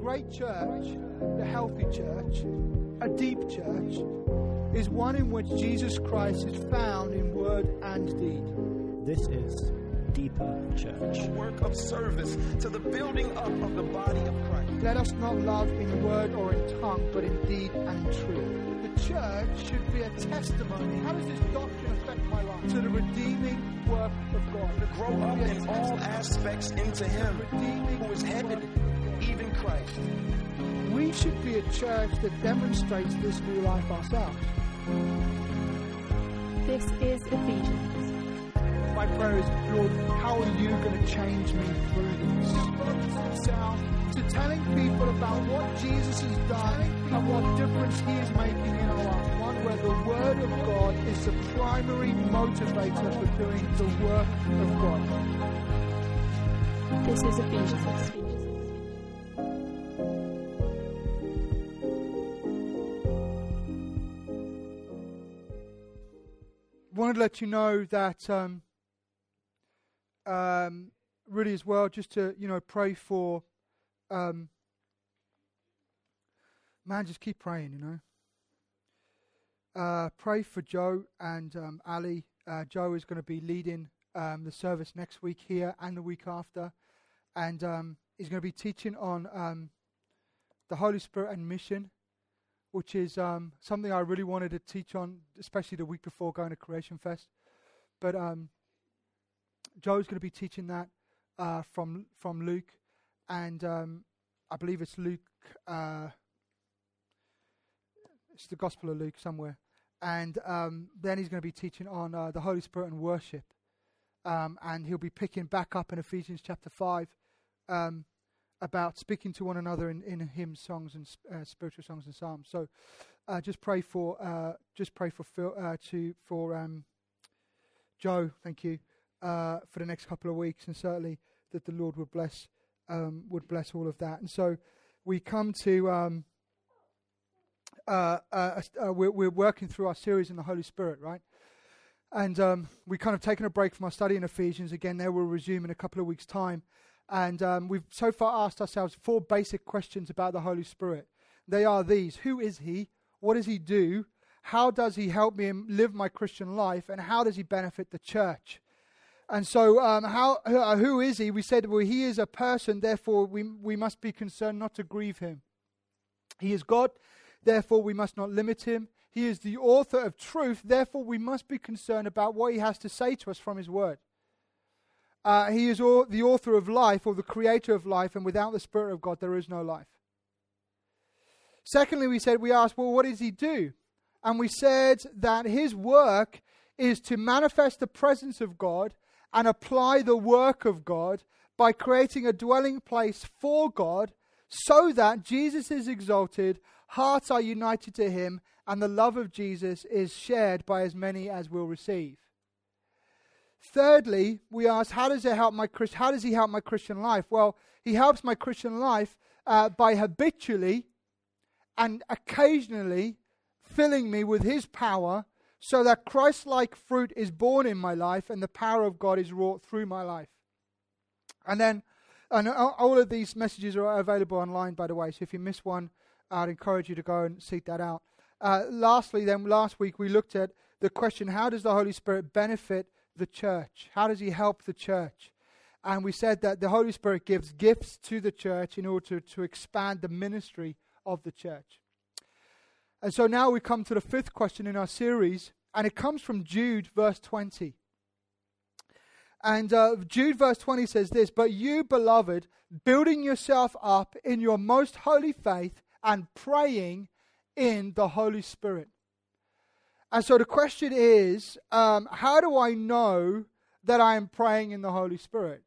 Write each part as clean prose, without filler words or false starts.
great church, the healthy church, a deep church, is one in which Jesus Christ is found in word and deed. This is Deeper Church. A work of service to the building up of the body of Christ. Let us not love in word or in tongue, but in deed and in truth. The church should be a testimony. How does this doctrine affect my life? To the redeeming work of God. To grow up in all aspects into Him, who is head, even Christ. We should be a church that demonstrates this new life ourselves. This is Ephesians. My prayer is, Lord, how are you going to change me through this? Focus himself to telling people about what Jesus has done and what difference he is making in our life. One where the Word of God is the primary motivator for doing the work of God. This is Ephesians. Wanted to let you know that really as well, just to pray for just keep praying, pray for Joe and Ali. Joe is going to be leading the service next week here and the week after, and he's going to be teaching on the Holy Spirit and mission, which is something I really wanted to teach on, especially the week before going to Creation Fest. But Joe's going to be teaching that from Luke, and I believe it's Luke. It's the Gospel of Luke somewhere, and then he's going to be teaching on the Holy Spirit and worship, and he'll be picking back up in Ephesians chapter 5 about speaking to one another in hymns, songs, and spiritual songs and psalms. So just pray for Phil, for Joe. Thank you. For the next couple of weeks, and certainly that the Lord would bless all of that. And so we come to we're working through our series in the Holy Spirit, right? And we kind of taken a break from our study in Ephesians. Again, there we'll resume in a couple of weeks' time. And we've so far asked ourselves 4 basic questions about the Holy Spirit. They are these: who is he? What does he do? How does he help me live my Christian life? And how does he benefit the church? And so who is he? We said, well, he is a person, therefore we must be concerned not to grieve him. He is God, therefore we must not limit him. He is the author of truth, therefore we must be concerned about what he has to say to us from his word. He is the author of life, or the creator of life, and without the Spirit of God there is no life. Secondly, we asked, well, what does he do? And we said that his work is to manifest the presence of God and apply the work of God by creating a dwelling place for God, so that Jesus is exalted, hearts are united to him, and the love of Jesus is shared by as many as will receive. Thirdly, we asked, how does he help my Christian life? Well, he helps my Christian life by habitually and occasionally filling me with his power, so that Christ-like fruit is born in my life and the power of God is wrought through my life. And all of these messages are available online, by the way, so if you miss one, I'd encourage you to go and seek that out. Last week we looked at the question, how does the Holy Spirit benefit the church? How does he help the church? And we said that the Holy Spirit gives gifts to the church in order to expand the ministry of the church. And so now we come to the 5th question in our series, and it comes from Jude verse 20. And Jude verse 20 says this: "But you, beloved, building yourself up in your most holy faith and praying in the Holy Spirit." And so the question is, how do I know that I am praying in the Holy Spirit?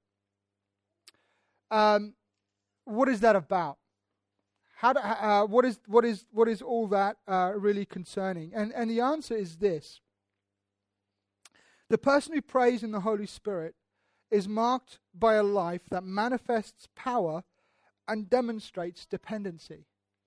What is that about? What is all that really concerning? And the answer is this: the person who prays in the Holy Spirit is marked by a life that manifests power and demonstrates dependency.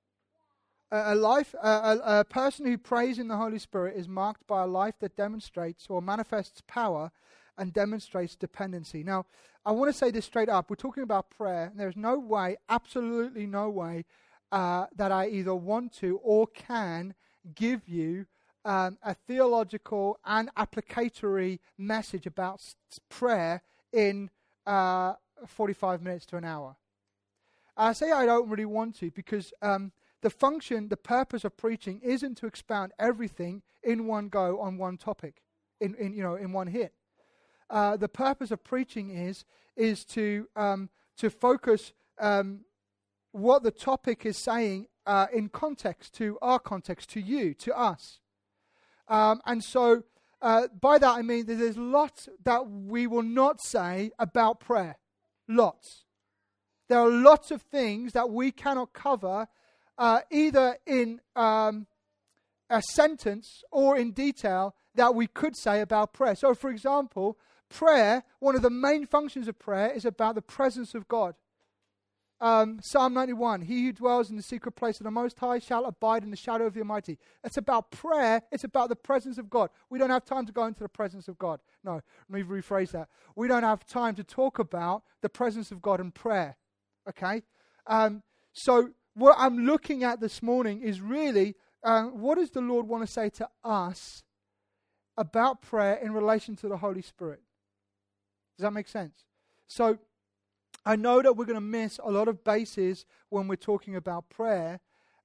A person who prays in the Holy Spirit is marked by a life that demonstrates or manifests power and demonstrates dependency. Now, I want to say this straight up. We're talking about prayer, and there's no way, absolutely no way, that I either want to or can give you a theological and applicatory message about prayer in 45 minutes to an hour. I say I don't really want to because the purpose of preaching isn't to expound everything in one go on one topic, in one hit. The purpose of preaching is to focus what the topic is saying in context, to our context, to you, to us. And so by that I mean that there's lots that we will not say about prayer. Lots. There are lots of things that we cannot cover either in a sentence or in detail that we could say about prayer. So, for example, prayer, one of the main functions of prayer is about the presence of God. Psalm 91, he who dwells in the secret place of the Most High shall abide in the shadow of the Almighty. It's about prayer. It's about the presence of God. We don't have time to go into the presence of God. No, let me rephrase that. We don't have time to talk about the presence of God and prayer. Okay? So what I'm looking at this morning is really what does the Lord want to say to us about prayer in relation to the Holy Spirit? Does that make sense? So I know that we're going to miss a lot of bases when we're talking about prayer,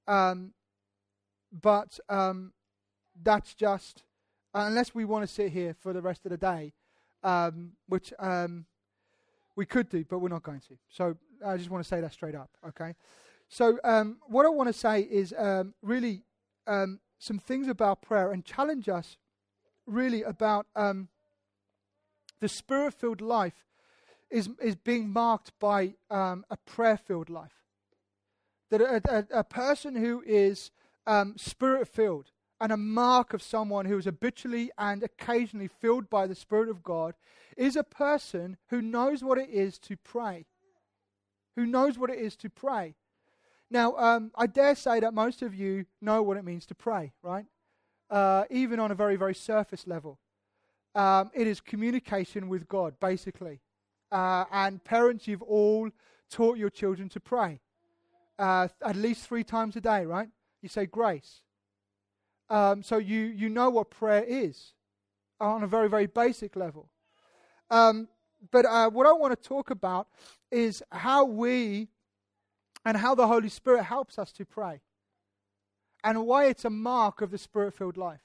but that's just, unless we want to sit here for the rest of the day, which we could do, but we're not going to. So I just want to say that straight up, okay? So what I want to say is really some things about prayer and challenge us really about the Spirit-filled life is being marked by a prayer-filled life. That a person who is Spirit-filled and a mark of someone who is habitually and occasionally filled by the Spirit of God is a person who knows what it is to pray. Who knows what it is to pray. Now, I dare say that most of you know what it means to pray, right? Even on a very, very surface level. It is communication with God, basically. And parents, you've all taught your children to pray. At least 3 times a day, right? You say grace. So you know what prayer is on a very, very basic level. But what I want to talk about is how we and how the Holy Spirit helps us to pray. And why it's a mark of the Spirit-filled life.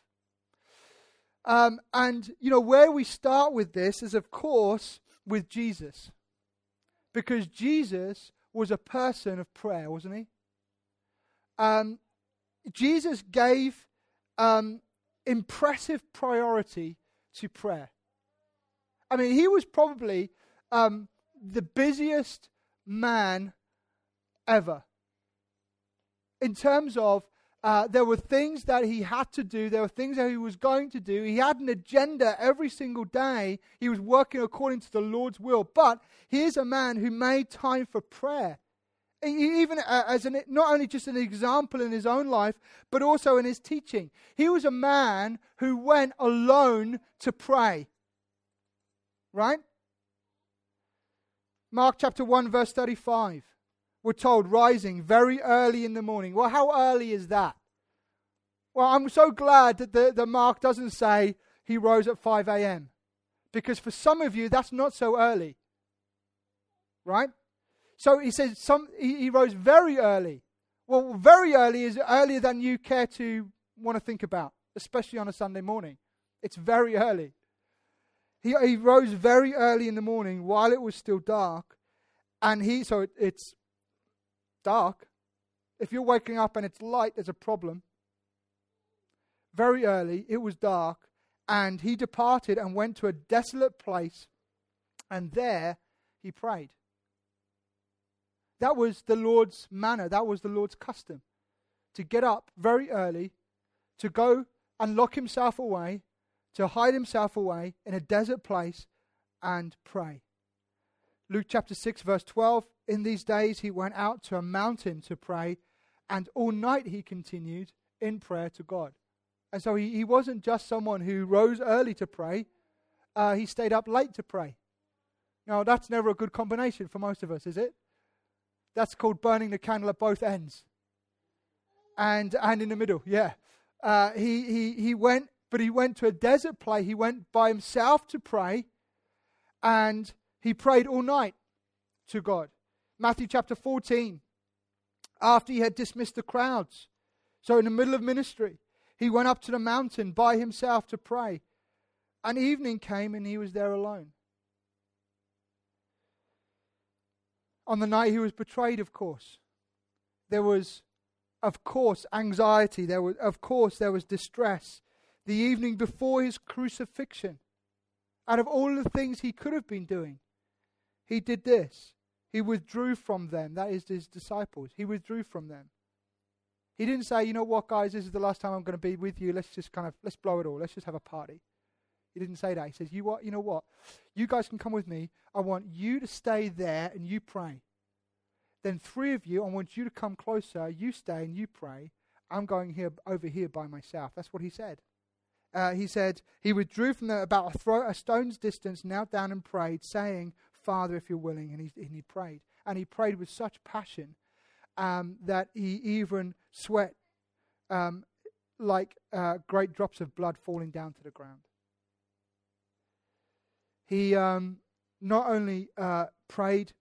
And, where we start with this is, of course, with Jesus. Because Jesus was a person of prayer, wasn't he? Jesus gave impressive priority to prayer. I mean, he was probably the busiest man ever. In terms of there were things that he had to do. There were things that he was going to do. He had an agenda every single day. He was working according to the Lord's will. But here's a man who made time for prayer. Even as not only just an example in his own life, but also in his teaching. He was a man who went alone to pray. Right? Mark chapter 1 verse 35. We're told, rising very early in the morning. Well, how early is that? Well, I'm so glad that the Mark doesn't say he rose at 5 a.m. Because for some of you, that's not so early. Right? So he says he rose very early. Well, very early is earlier than you care to want to think about, especially on a Sunday morning. It's very early. He rose very early in the morning while it was still dark. And it's dark. If you're waking up and it's light, there's a problem. Very early, it was dark, and he departed and went to a desolate place, and there he prayed. That was the Lord's manner. That was the Lord's custom. To get up very early, to go and lock himself away, to hide himself away in a desert place and pray. Luke chapter 6 verse 12, in these days he went out to a mountain to pray, and all night he continued in prayer to God. And so he wasn't just someone who rose early to pray. he stayed up late to pray. Now, that's never a good combination for most of us, is it? That's called burning the candle at both ends. And in the middle, yeah. He went to a desert place. He went by himself to pray, and he prayed all night to God. Matthew chapter 14, after he had dismissed the crowds, so in the middle of ministry, he went up to the mountain by himself to pray. And evening came and he was there alone. On the night he was betrayed, of course, there was, of course, anxiety. There was distress. The evening before his crucifixion, out of all the things he could have been doing, he did this. He withdrew from them. That is his disciples. He withdrew from them. He didn't say, you know what, guys, this is the last time I'm going to be with you. Let's blow it all. Let's just have a party. He didn't say that. He says, you know what? You guys can come with me. I want you to stay there and you pray. Then 3 of you, I want you to come closer. You stay and you pray. I'm going over here by myself. That's what he said. He said, he withdrew from them about a stone's distance, knelt down and prayed, saying, Father, if you're willing. And he prayed. And he prayed with such passion that he even sweat like great drops of blood falling down to the ground. He not only prayed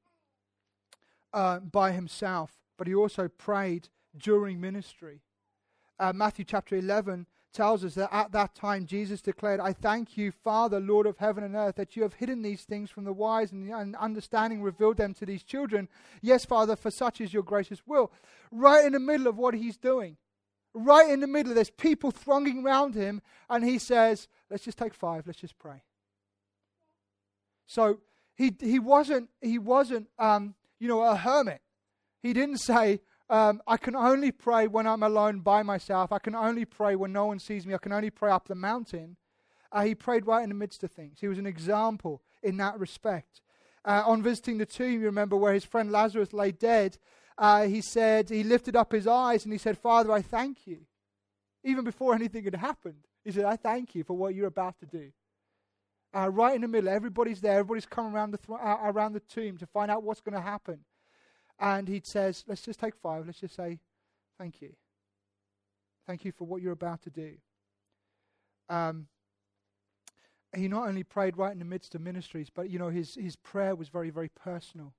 by himself, but he also prayed during ministry. Matthew chapter 11 tells us that at that time Jesus declared, I thank you, Father, Lord of heaven and earth, that you have hidden these things from the wise and understanding revealed them to these children. Yes, Father, for such is your gracious will. Right in the middle of what he's doing, right in the middle, there's people thronging around him, and he says, let's just take 5, let's just pray. So he wasn't a hermit. He didn't say, I can only pray when I'm alone by myself. I can only pray when no one sees me. I can only pray up the mountain. He prayed right in the midst of things. He was an example in that respect. On visiting the tomb, you remember, where his friend Lazarus lay dead, he said, he lifted up his eyes and he said, Father, I thank you. Even before anything had happened, he said, I thank you for what you're about to do. Right in the middle, everybody's there. Everybody's come around the tomb to find out what's going to happen. And he says, let's just take 5. Let's just say, thank you. Thank you for what you're about to do. He not only prayed right in the midst of ministries, but, his prayer was very, very personal.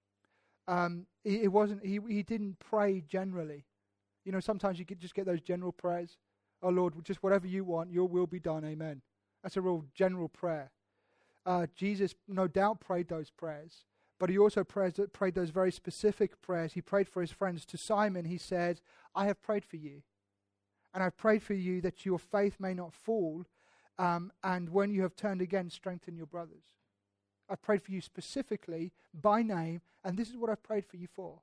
He didn't pray generally. Sometimes you just get those general prayers. Oh, Lord, just whatever you want, your will be done. Amen. That's a real general prayer. Jesus no doubt prayed those prayers, but he also prayed those very specific prayers. He prayed for his friends. To Simon, he said, I have prayed for you, and I've prayed for you that your faith may not fall, and when you have turned again, strengthen your brothers. I prayed for you specifically by name, and this is what I've prayed for you for.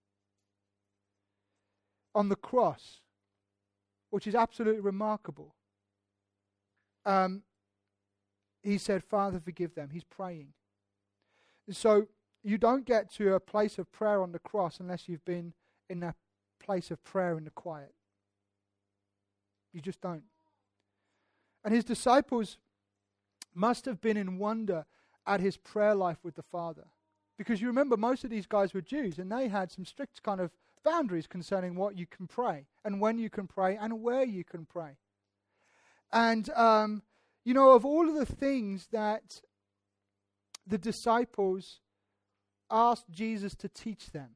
On the cross, which is absolutely remarkable, he said, Father, forgive them. He's praying. So you don't get to a place of prayer on the cross unless you've been in that place of prayer in the quiet. You just don't. And his disciples must have been in wonder at his prayer life with the Father. Because you remember, most of these guys were Jews, and they had some strict kind of boundaries concerning what you can pray, and when you can pray, and where you can pray. And, of all of the things that the disciples asked Jesus to teach them,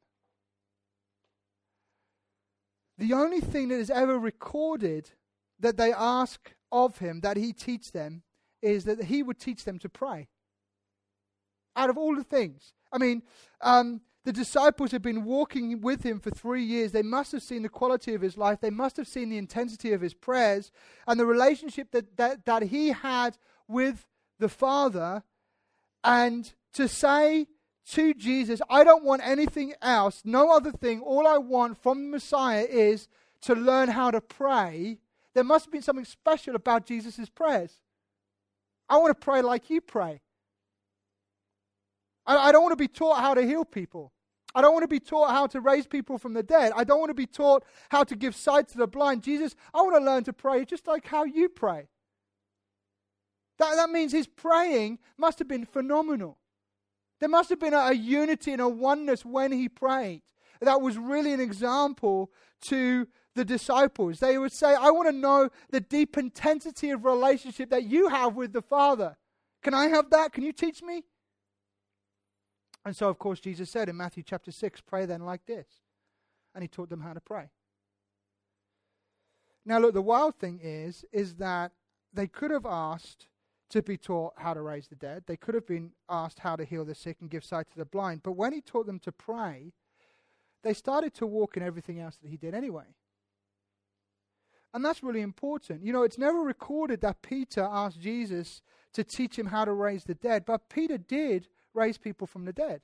the only thing that is ever recorded that they ask of him, that he teach them, is that he would teach them to pray. Out of all the things. I mean, the disciples had been walking with him for 3 years. They must have seen the quality of his life. They must have seen the intensity of his prayers and the relationship that he had with the Father. And to say to Jesus, I don't want anything else, no other thing, all I want from the Messiah is to learn how to pray. There must have been something special about Jesus' prayers. I want to pray like you pray. I don't want to be taught how to heal people. I don't want to be taught how to raise people from the dead. I don't want to be taught how to give sight to the blind. Jesus, I want to learn to pray just like how you pray. That means his praying must have been phenomenal. There must have been a unity and a oneness when he prayed. That was really an example to the disciples. They would say, I want to know the deep intensity of relationship that you have with the Father. Can I have that? Can you teach me? And so, of course, Jesus said in Matthew chapter 6, pray then like this. And he taught them how to pray. Now, look, the wild thing is that they could have asked to be taught how to raise the dead. They could have been asked how to heal the sick and give sight to the blind. But when he taught them to pray, they started to walk in everything else that he did anyway. And that's really important. You know, it's never recorded that Peter asked Jesus to teach him how to raise the dead, but Peter did raise people from the dead.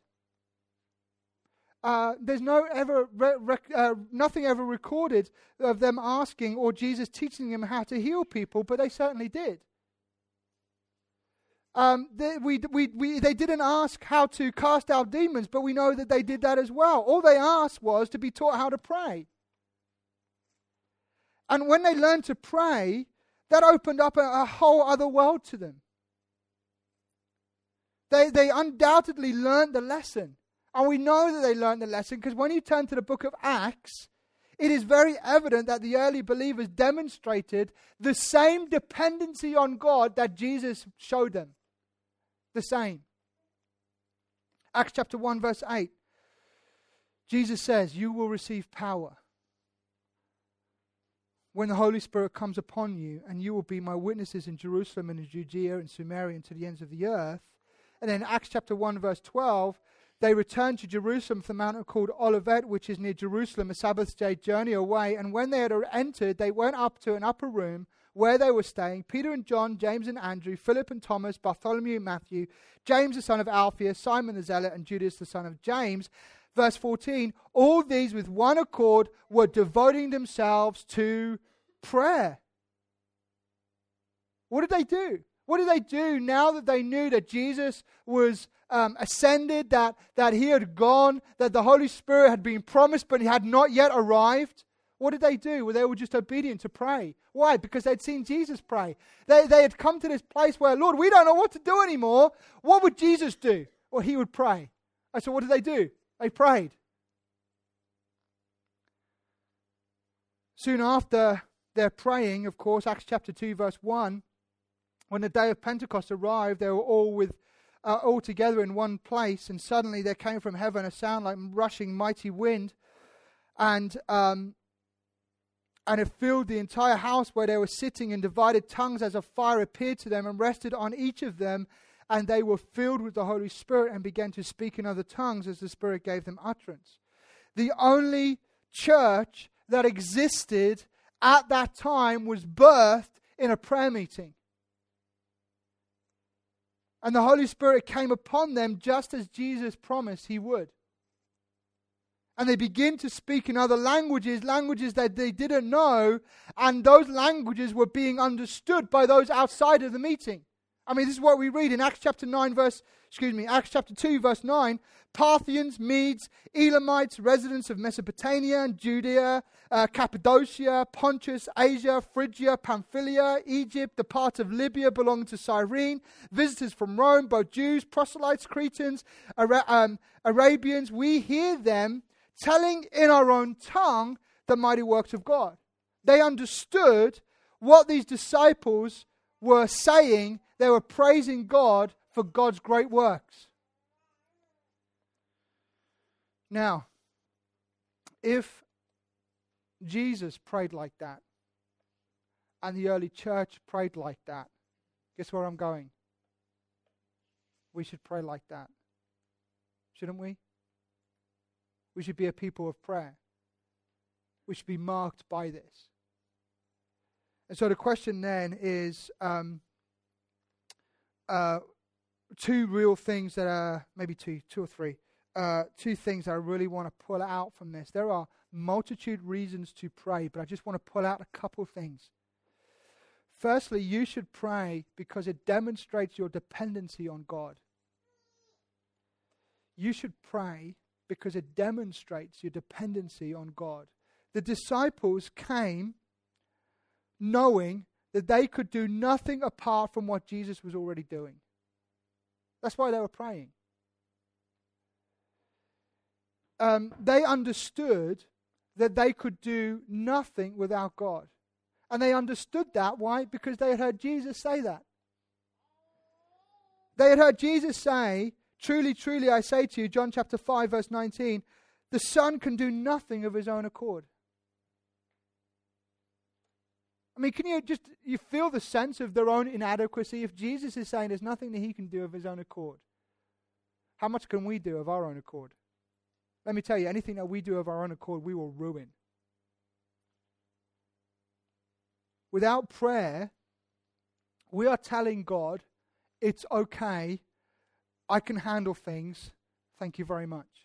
There's nothing ever recorded of them asking or Jesus teaching them how to heal people, but they certainly did. They didn't ask how to cast out demons, but we know that they did that as well. All they asked was to be taught how to pray. And when they learned to pray, that opened up a whole other world to them. They undoubtedly learned the lesson. And we know that they learned the lesson because when you turn to the book of Acts, it is very evident that the early believers demonstrated the same dependency on God that Jesus showed them. The same. Acts chapter 1 verse 8. Jesus says, you will receive power when the Holy Spirit comes upon you, and you will be my witnesses in Jerusalem and in Judea and Samaria and to the ends of the earth. And then Acts chapter 1 verse 12, they returned to Jerusalem from the mountain called Olivet, which is near Jerusalem, a Sabbath day journey away. And when they had entered, they went up to an upper room where they were staying. Peter and John, James and Andrew, Philip and Thomas, Bartholomew and Matthew, James the son of Alphaeus, Simon the Zealot, and Judas the son of James. Verse 14, all these with one accord were devoting themselves to prayer. What did they do? What did they do now that they knew that Jesus was ascended, that he had gone, that the Holy Spirit had been promised but he had not yet arrived? What did they do? Well, they were just obedient to pray. Why? Because they'd seen Jesus pray. They had come to this place where, Lord, we don't know what to do anymore. What would Jesus do? Well, he would pray. So what did they do? They prayed. Soon after their praying, of course, Acts chapter 2 verse 1, when the day of Pentecost arrived, they were all together in one place, and suddenly there came from heaven a sound like rushing mighty wind, and it filled the entire house where they were sitting, and divided tongues as a fire appeared to them and rested on each of them, and they were filled with the Holy Spirit and began to speak in other tongues as the Spirit gave them utterance. The only church that existed at that time was birthed in a prayer meeting. And the Holy Spirit came upon them just as Jesus promised he would. And they begin to speak in other languages that they didn't know, and those languages were being understood by those outside of the meeting. I mean, this is what we read in Acts chapter 2 verse 9. Parthians, Medes, Elamites, residents of Mesopotamia and Judea, Cappadocia, Pontus, Asia, Phrygia, Pamphylia, Egypt, the part of Libya belonging to Cyrene, visitors from Rome, both Jews, proselytes, Cretans, Arabians, we hear them telling in our own tongue the mighty works of God. They understood what these disciples were saying. They were praising God for God's great works. Now, if Jesus prayed like that, and the early church prayed like that, guess where I'm going? We should pray like that. Shouldn't we? We should be a people of prayer. We should be marked by this. And so the question then is two real things that are, maybe two or three, two things that I really want to pull out from this. There are multitude reasons to pray, but I just want to pull out a couple things. Firstly, you should pray because it demonstrates your dependency on God. You should pray because it demonstrates your dependency on God. The disciples came knowing that they could do nothing apart from what Jesus was already doing. That's why they were praying. They understood that they could do nothing without God. And they understood that. Why? Because they had heard Jesus say that. They had heard Jesus say, "Truly, truly, I say to you," John chapter 5, verse 19, "the Son can do nothing of his own accord." I mean, can you feel the sense of their own inadequacy? If Jesus is saying there's nothing that he can do of his own accord, how much can we do of our own accord? Let me tell you, anything that we do of our own accord, we will ruin. Without prayer, we are telling God, it's okay, I can handle things, thank you very much.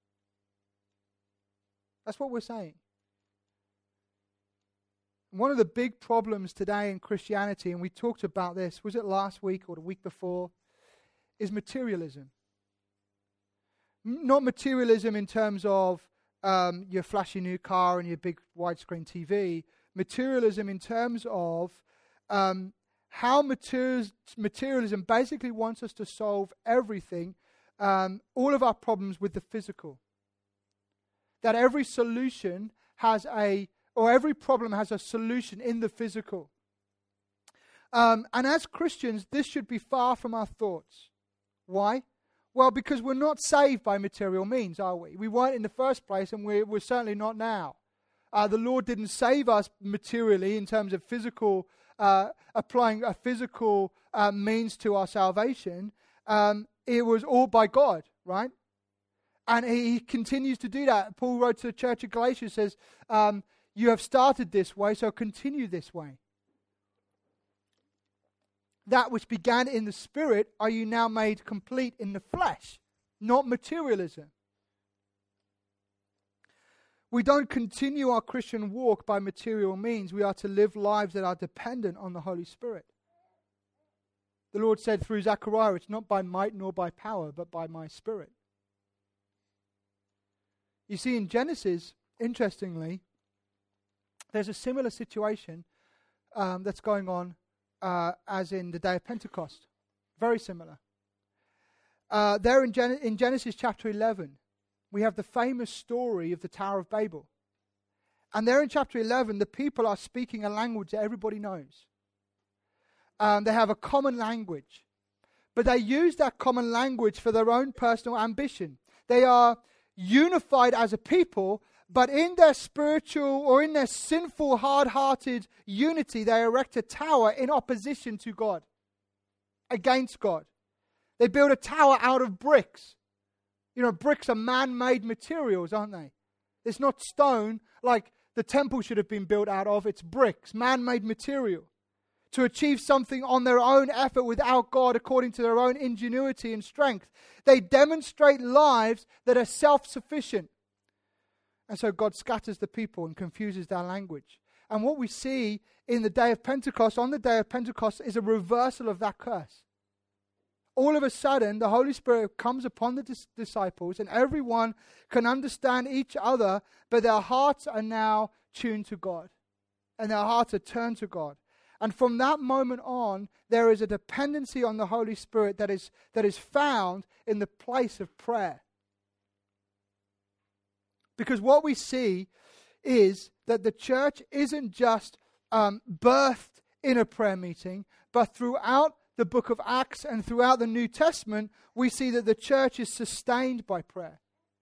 That's what we're saying. One of the big problems today in Christianity, and we talked about this, was it last week or the week before, is materialism. Not materialism in terms of your flashy new car and your big widescreen TV. Materialism in terms of how materialism basically wants us to solve everything, all of our problems with the physical. That every solution has every problem has a solution in the physical. And as Christians, this should be far from our thoughts. Why? Well, because we're not saved by material means, are we? We weren't in the first place, and we're certainly not now. The Lord didn't save us materially in terms of physical, applying a physical means to our salvation. It was all by God, right? And he continues to do that. Paul wrote to the church of Galatia, says, you have started this way, so continue this way. That which began in the spirit, are you now made complete in the flesh, not materialism. We don't continue our Christian walk by material means. We are to live lives that are dependent on the Holy Spirit. The Lord said through Zechariah, it's not by might nor by power, but by my Spirit. You see, in Genesis, interestingly, there's a similar situation that's going on as in the day of Pentecost. Very similar. There in Genesis chapter 11, we have the famous story of the Tower of Babel. And there in chapter 11, the people are speaking a language that everybody knows. They have a common language. But they use that common language for their own personal ambition. They are unified as a people, but in their spiritual or in their sinful, hard-hearted unity, they erect a tower in opposition to God, against God. They build a tower out of bricks. You know, bricks are man-made materials, aren't they? It's not stone like the temple should have been built out of. It's bricks, man-made material. To achieve something on their own effort without God, according to their own ingenuity and strength. They demonstrate lives that are self-sufficient. And so God scatters the people and confuses their language. And what we see in the day of Pentecost, on the day of Pentecost, is a reversal of that curse. All of a sudden, the Holy Spirit comes upon the disciples, and everyone can understand each other, but their hearts are now tuned to God. And their hearts are turned to God. And from that moment on, there is a dependency on the Holy Spirit that is found in the place of prayer. Because what we see is that the church isn't just birthed in a prayer meeting, but throughout the book of Acts and throughout the New Testament, we see that the church is sustained by prayer.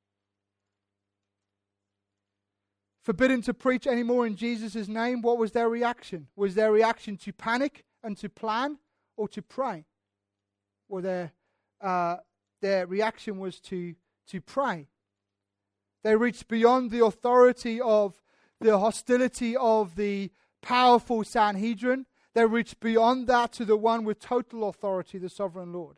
Forbidden to preach anymore in Jesus' name, what was their reaction? Was their reaction to panic and to plan, or to pray? Or their reaction was to pray. They reached beyond the authority of the hostility of the powerful Sanhedrin. They reached beyond that to the one with total authority, the sovereign Lord.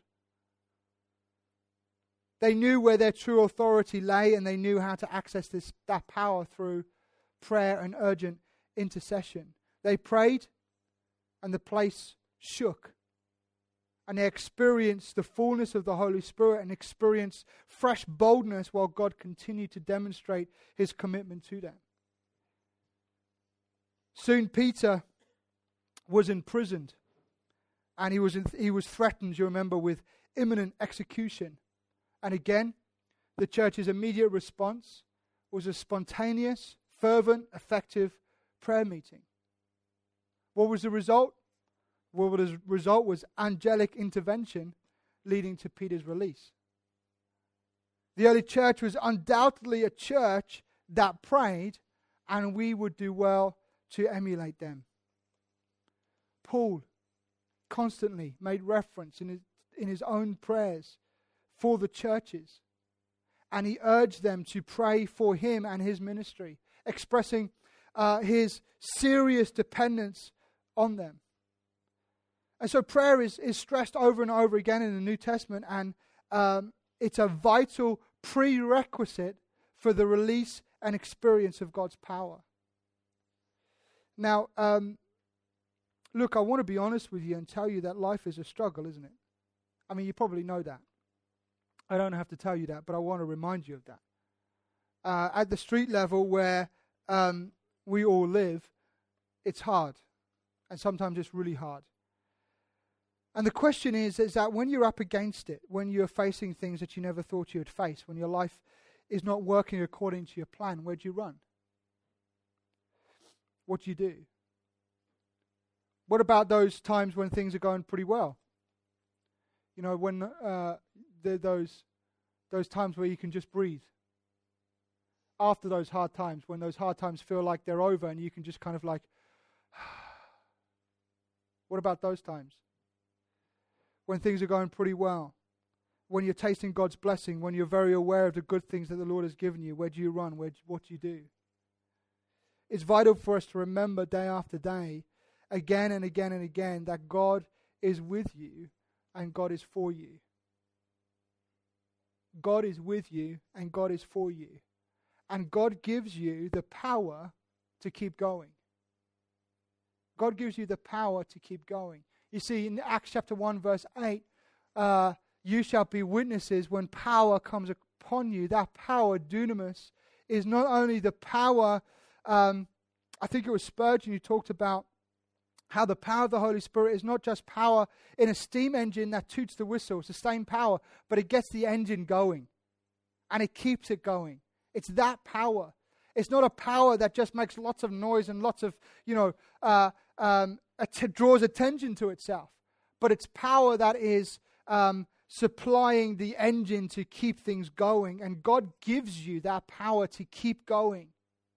They knew where their true authority lay, and they knew how to access that power through prayer and urgent intercession. They prayed, and the place shook. And they experienced the fullness of the Holy Spirit and experienced fresh boldness while God continued to demonstrate his commitment to them. Soon Peter was imprisoned, and he was threatened, you remember, with imminent execution. And again, the church's immediate response was a spontaneous, fervent, effective prayer meeting. What was the result? Well, the result was angelic intervention leading to Peter's release. The early church was undoubtedly a church that prayed, and we would do well to emulate them. Paul constantly made reference in his own prayers for the churches, and he urged them to pray for him and his ministry, expressing his serious dependence on them. And so prayer is stressed over and over again in the New Testament, and it's a vital prerequisite for the release and experience of God's power. Now, look, I want to be honest with you and tell you that life is a struggle, isn't it? I mean, you probably know that. I don't have to tell you that, but I want to remind you of that. At the street level where we all live, it's hard. And sometimes it's really hard. And the question is that when you're up against it, when you're facing things that you never thought you would face, when your life is not working according to your plan, where do you run? What do you do? What about those times when things are going pretty well? You know, when those times where you can just breathe. After those hard times, when those hard times feel like they're over and you can just kind of like, what about those times? When things are going pretty well, when you're tasting God's blessing, when you're very aware of the good things that the Lord has given you, where do you run? What do you do? It's vital for us to remember day after day, again and again and again, that God is with you and God is for you. God is with you and God is for you. And God gives you the power to keep going. God gives you the power to keep going. You see, in Acts chapter 1, verse 8, you shall be witnesses when power comes upon you. That power, dunamis, is not only the power, I think it was Spurgeon who talked about how the power of the Holy Spirit is not just power in a steam engine that toots the whistle. It's the same power, but it gets the engine going. And it keeps it going. It's that power. It's not a power that just makes lots of noise and lots of, draws attention to itself. But it's power that is supplying the engine to keep things going. And God gives you that power to keep going.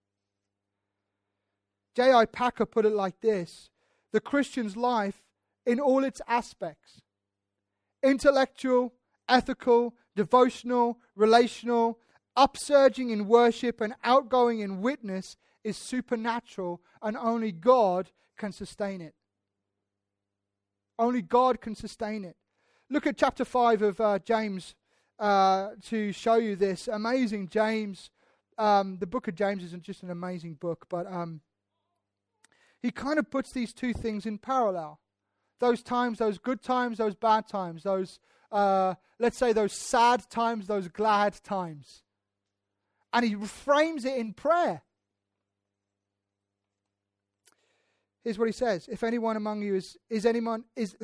J.I. Packer put it like this: the Christian's life in all its aspects, intellectual, ethical, devotional, relational, upsurging in worship and outgoing in witness, is supernatural, and only God can sustain it. Only God can sustain it. Look at chapter 5 of James to show you this. Amazing James. The book of James isn't just an amazing book, but he kind of puts these two things in parallel. Those times, those good times, those bad times, those, let's say those sad times, those glad times. And he frames it in prayer. Here's what he says: if anyone among you is anyone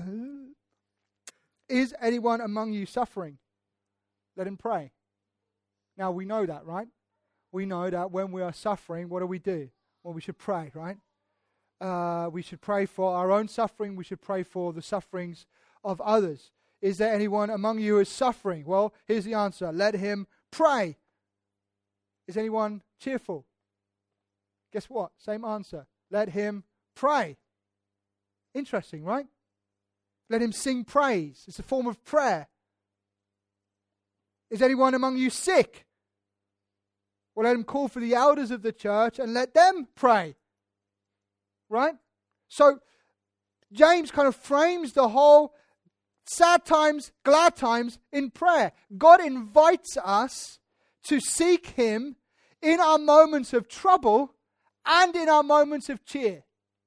among you suffering, let him pray. Now we know that, right? We know that when we are suffering, what do? Well, we should pray, right? We should pray for our own suffering. We should pray for the sufferings of others. Is there anyone among you who is suffering? Well, here's the answer: let him pray. Is anyone cheerful? Guess what? Same answer. Let him pray. Interesting, right? Let him sing praise. It's a form of prayer. Is anyone among you sick? Well, let him call for the elders of the church and let them pray. Right? So, James kind of frames the whole sad times, glad times in prayer. God invites us to seek him in our moments of trouble and in our moments of cheer.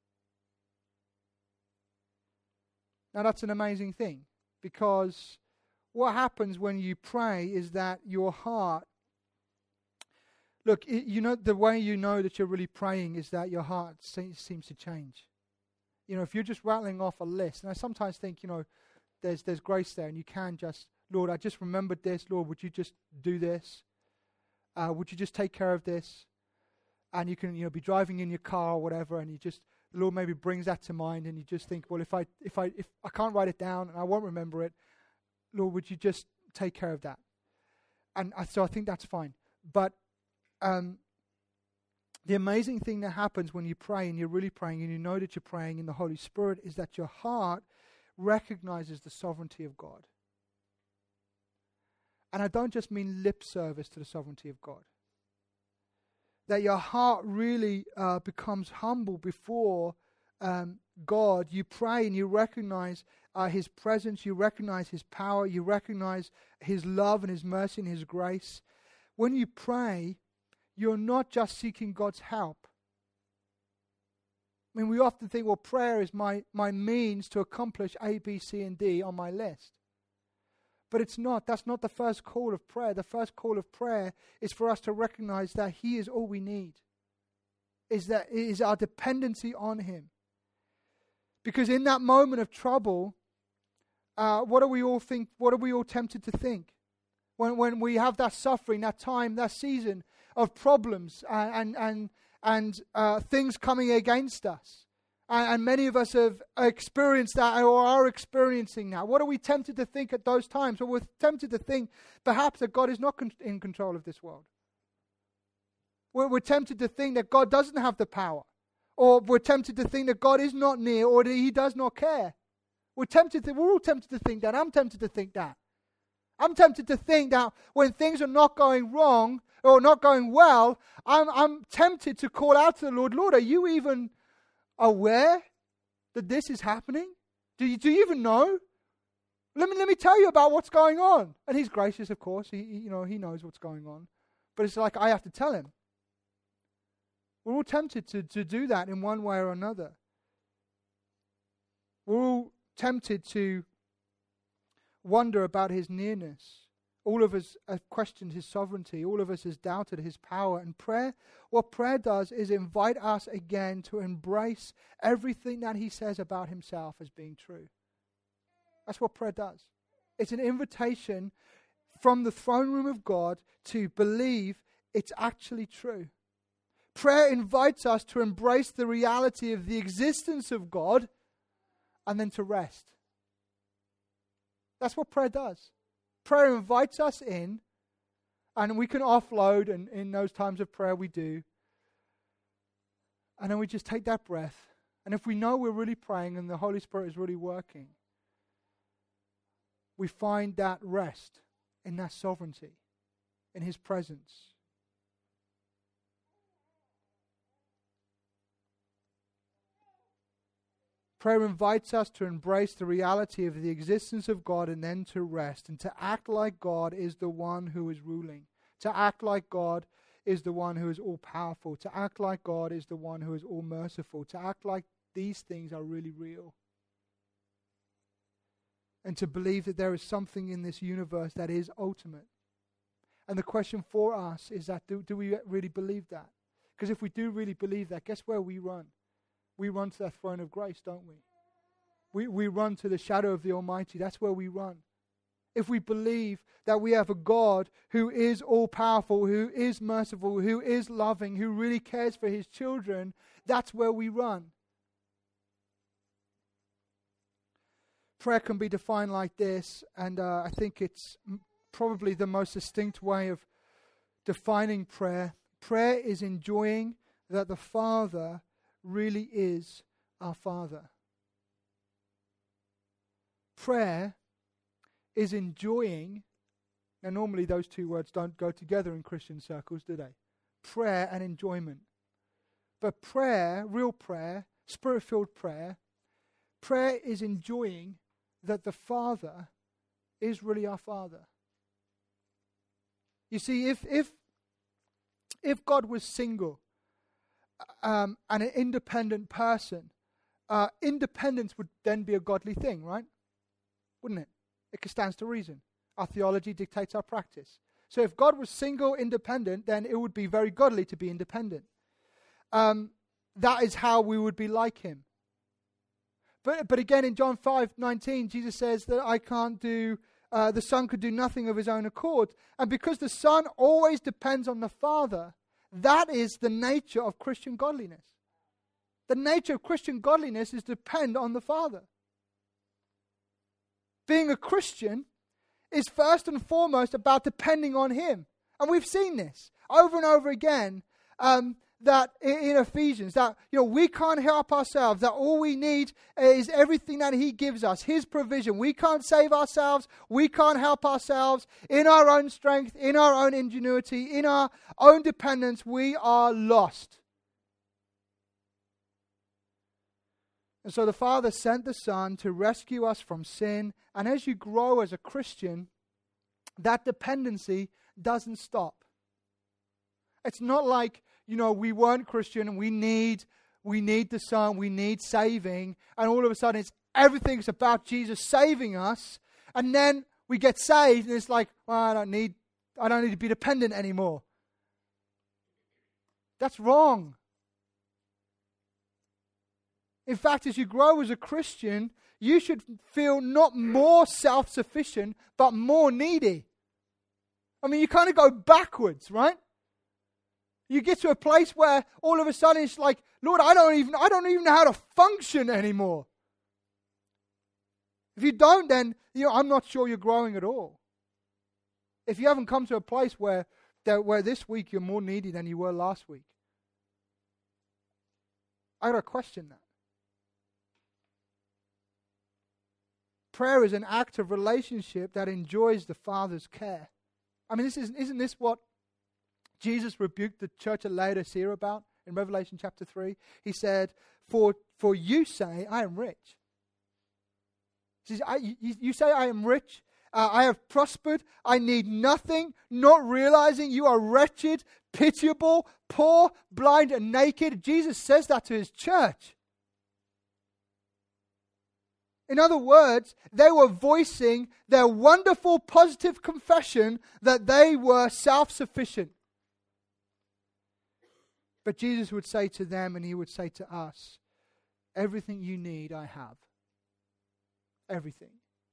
Now that's an amazing thing, because what happens when you pray is that your heart, look, the way you know that you're really praying is that your heart seems to change. if you're just rattling off a list, and I sometimes think, there's grace there, and you can just, Lord, I just remembered this. Lord, would you just do this? Would you just take care of this? And you can, be driving in your car or whatever, and the Lord maybe brings that to mind, and you just think, well, if I can't write it down and I won't remember it, Lord, would you just take care of that? And so I think that's fine. But the amazing thing that happens when you pray and you're really praying and you know that you're praying in the Holy Spirit is that your heart recognizes the sovereignty of God. And I don't just mean lip service to the sovereignty of God. That your heart really becomes humble before God. You pray and you recognize His presence, you recognize His power, you recognize His love and His mercy and His grace. When you pray, you're not just seeking God's help. I mean, we often think, well, prayer is my means to accomplish A, B, C, and D on my list. But it's not. That's not the first call of prayer. The first call of prayer is for us to recognize that He is all we need. Is our dependency on Him. Because in that moment of trouble, what do we all think? What are we all tempted to think? When we have that suffering, that time, that season of problems and things coming against us. And many of us have experienced that or are experiencing that. What are we tempted to think at those times? Well, we're tempted to think perhaps that God is not in control of this world. We're tempted to think that God doesn't have the power. Or we're tempted to think that God is not near or that He does not care. We're all tempted to think that. I'm tempted to think that. I'm tempted to think that when things are not going wrong or not going well, I'm tempted to call out to the Lord, Lord, are you even aware that this is happening? Do you even know? Let me tell you about what's going on. And He's gracious, of course. He knows what's going on. But it's like I have to tell Him. We're all tempted to do that in one way or another. We're all tempted to wonder about His nearness. All of us have questioned His sovereignty. All of us has doubted His power. And what prayer does is invite us again to embrace everything that He says about Himself as being true. That's what prayer does. It's an invitation from the throne room of God to believe it's actually true. Prayer invites us to embrace the reality of the existence of God and then to rest. That's what prayer does. Prayer invites us in, and we can offload, and in those times of prayer we do. And then we just take that breath. And if we know we're really praying and the Holy Spirit is really working, we find that rest in that sovereignty, in His presence. Prayer invites us to embrace the reality of the existence of God and then to rest and to act like God is the one who is ruling. To act like God is the one who is all-powerful. To act like God is the one who is all-merciful. To act like these things are really real. And to believe that there is something in this universe that is ultimate. And the question for us is that do we really believe that? Because if we do really believe that, guess where we run? We run to that throne of grace, don't we? We run to the shadow of the Almighty. That's where we run. If we believe that we have a God who is all-powerful, who is merciful, who is loving, who really cares for His children, that's where we run. Prayer can be defined like this, and I think it's probably the most distinct way of defining prayer. Prayer is enjoying that the Father really is our Father. Prayer is enjoying, now normally those two words don't go together in Christian circles, do they? Prayer and enjoyment. But prayer, real prayer, Spirit-filled prayer, prayer is enjoying that the Father is really our Father. You see, if God was single, and an independent person, independence would then be a godly thing, right? Wouldn't it? It stands to reason. Our theology dictates our practice. So if God was single, independent, then it would be very godly to be independent. That is how we would be like Him. But again, in John 5:19, Jesus says that I can't do, the Son could do nothing of his own accord. And because the Son always depends on the Father, that is the nature of Christian godliness. The nature of Christian godliness is to depend on the Father. Being a Christian is first and foremost about depending on Him. And we've seen this over and over again, that in Ephesians, that we can't help ourselves, that all we need is everything that He gives us, His provision. We can't save ourselves, we can't help ourselves in our own strength, in our own ingenuity, in our own dependence. We are lost. And so the Father sent the Son to rescue us from sin. And as you grow as a Christian, that dependency doesn't stop. It's not like, we weren't Christian and we need the Son, we need saving, and all of a sudden everything's about Jesus saving us, and then we get saved and it's like, well, I don't need to be dependent anymore. That's wrong. In fact, as you grow as a Christian, you should feel not more self-sufficient, but more needy. I mean, you kind of go backwards, right? You get to a place where all of a sudden it's like, Lord, I don't even know how to function anymore. If you don't, then I'm not sure you're growing at all. If you haven't come to a place where this week you're more needy than you were last week, I got to question that. Prayer is an act of relationship that enjoys the Father's care. I mean, isn't this what Jesus rebuked the church at Laodicea about in Revelation chapter 3? He said, For you say, I am rich. He says, you say I am rich, I have prospered, I need nothing, not realizing you are wretched, pitiable, poor, blind, and naked. Jesus says that to His church. In other words, they were voicing their wonderful positive confession that they were self-sufficient. But Jesus would say to them, and He would say to us, everything you need, I have. Everything.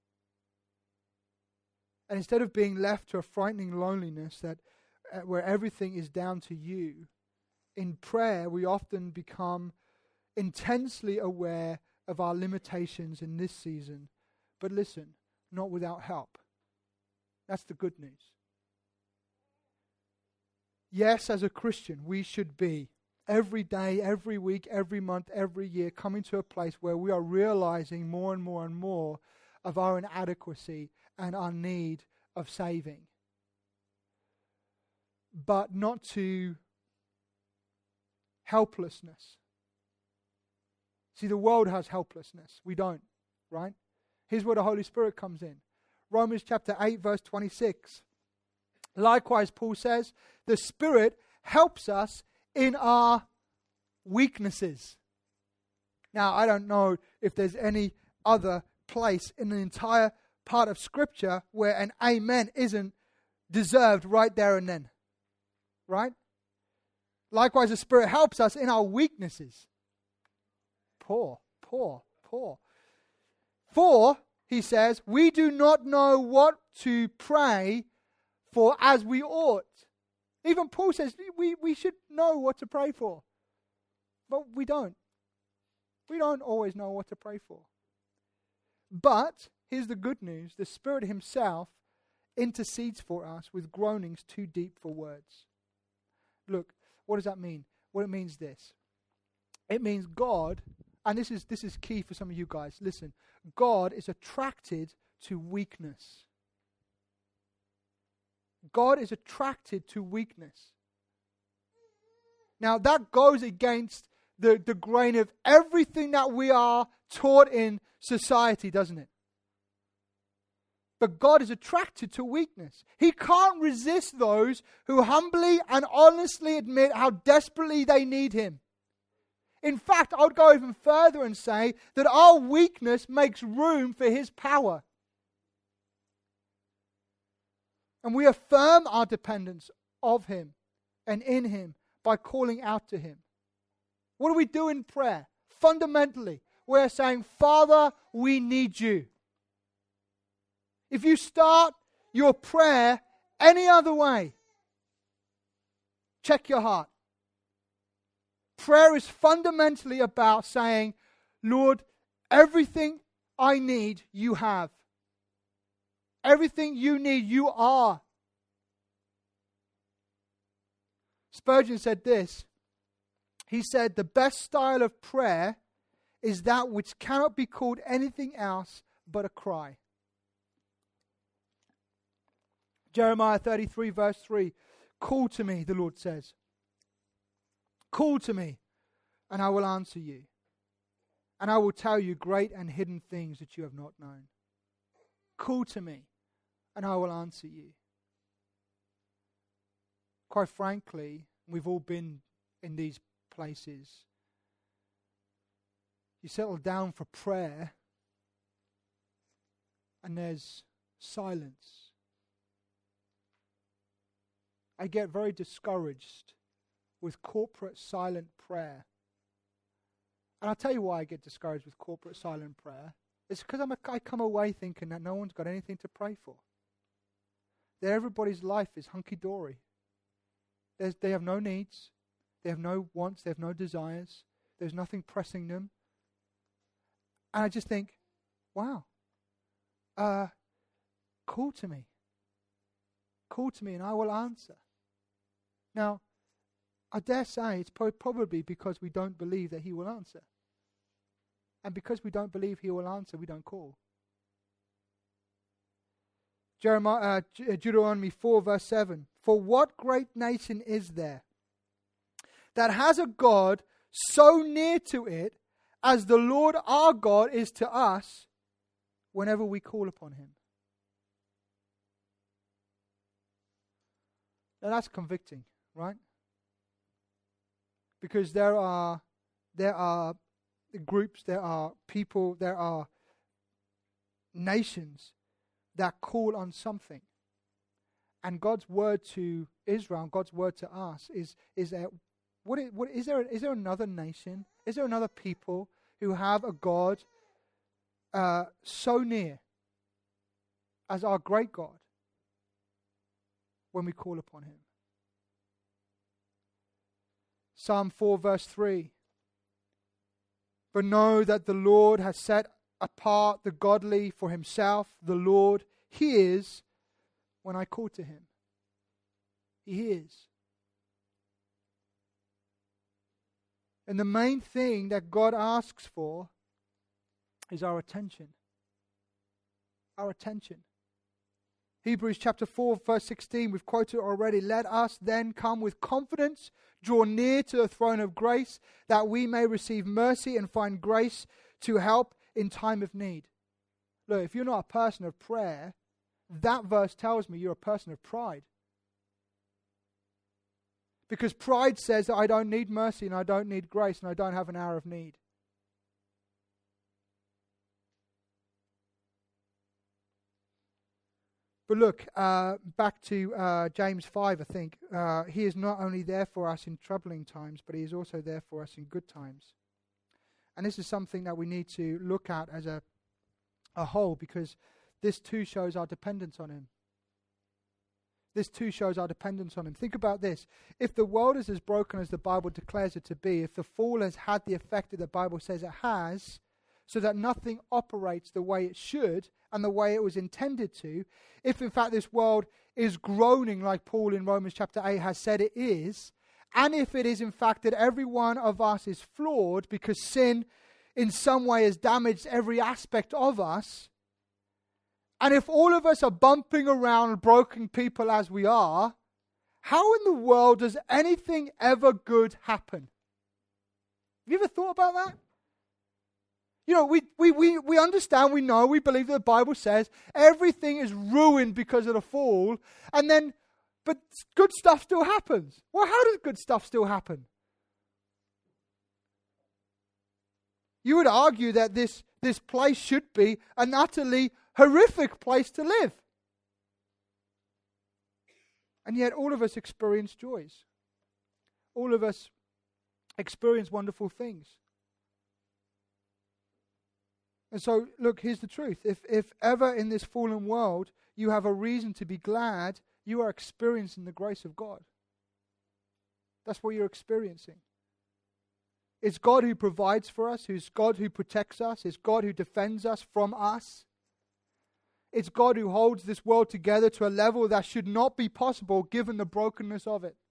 And instead of being left to a frightening loneliness where everything is down to you, in prayer we often become intensely aware of our limitations in this season. But listen, not without help. That's the good news. Yes, as a Christian, we should be every day, every week, every month, every year coming to a place where we are realizing more and more and more of our inadequacy and our need of saving. But not to helplessness. See, the world has helplessness. We don't, right? Here's where the Holy Spirit comes in. Romans chapter 8, verse 26. Likewise, Paul says, the Spirit helps us in our weaknesses. Now, I don't know if there's any other place in the entire part of Scripture where an amen isn't deserved right there and then. Right? Likewise, the Spirit helps us in our weaknesses. Poor. For, he says, we do not know what to pray for as we ought. Even Paul says we should know what to pray for. But we don't. We don't always know what to pray for. But, here's the good news. The Spirit Himself intercedes for us with groanings too deep for words. Look, what does that mean? Well, it means this. It means God, and this is key for some of you guys. Listen, God is attracted to weakness. God is attracted to weakness. Now that goes against the grain of everything that we are taught in society, doesn't it? But God is attracted to weakness. He can't resist those who humbly and honestly admit how desperately they need Him. In fact, I would go even further and say that our weakness makes room for His power. And we affirm our dependence of Him and in Him by calling out to Him. What do we do in prayer? Fundamentally, we're saying, Father, we need you. If you start your prayer any other way, check your heart. Prayer is fundamentally about saying, Lord, everything I need, you have. Everything you need, you are. Spurgeon said this. He said, the best style of prayer is that which cannot be called anything else but a cry. Jeremiah 33 verse 3, call to me, the Lord says. Call to me, and I will answer you. And I will tell you great and hidden things that you have not known. Call to me, and I will answer you. Quite frankly, we've all been in these places. You settle down for prayer, and there's silence. I get very discouraged with corporate silent prayer. And I'll tell you why I get discouraged with corporate silent prayer. It's because I come away thinking that no one's got anything to pray for. That everybody's life is hunky-dory. They have no needs. They have no wants. They have no desires. There's nothing pressing them. And I just think, wow, call to me. Call to me and I will answer. Now, I dare say it's probably because we don't believe that he will answer. And because we don't believe he will answer, we don't call. Deuteronomy 4 verse 7. For what great nation is there that has a God so near to it as the Lord our God is to us whenever we call upon him? Now that's convicting, right? Because there are groups, there are people, there are nations that call on something. And God's word to Israel, God's word to us is there another nation? Is there another people who have a God so near as our great God when we call upon him? Psalm 4 verse 3. But know that the Lord has set apart the godly for himself. The Lord hears when I call to him. He hears. And the main thing that God asks for is our attention. Our attention. Hebrews chapter 4 verse 16, we've quoted already. Let us then come with confidence, draw near to the throne of grace, that we may receive mercy and find grace to help in time of need. Look, if you're not a person of prayer, that verse tells me you're a person of pride. Because pride says that I don't need mercy and I don't need grace and I don't have an hour of need. But look, back to James 5, I think. He is not only there for us in troubling times, but he is also there for us in good times. And this is something that we need to look at as a whole, because this too shows our dependence on him. This too shows our dependence on him. Think about this. If the world is as broken as the Bible declares it to be, if the fall has had the effect that the Bible says it has, so that nothing operates the way it should and the way it was intended to, if in fact this world is groaning like Paul in Romans chapter 8 has said it is, and if it is in fact that every one of us is flawed because sin in some way has damaged every aspect of us, and if all of us are bumping around broken people as we are, how in the world does anything ever good happen? Have you ever thought about that? You know, we understand, we know, we believe that the Bible says everything is ruined because of the fall, but good stuff still happens. Well, how does good stuff still happen? You would argue that this place should be an utterly horrific place to live. And yet all of us experience joys. All of us experience wonderful things. And so, look, here's the truth. If ever in this fallen world you have a reason to be glad, you are experiencing the grace of God. That's what you're experiencing. It's God who provides for us. It's God who protects us. It's God who defends us from us. It's God who holds this world together to a level that should not be possible given the brokenness of it.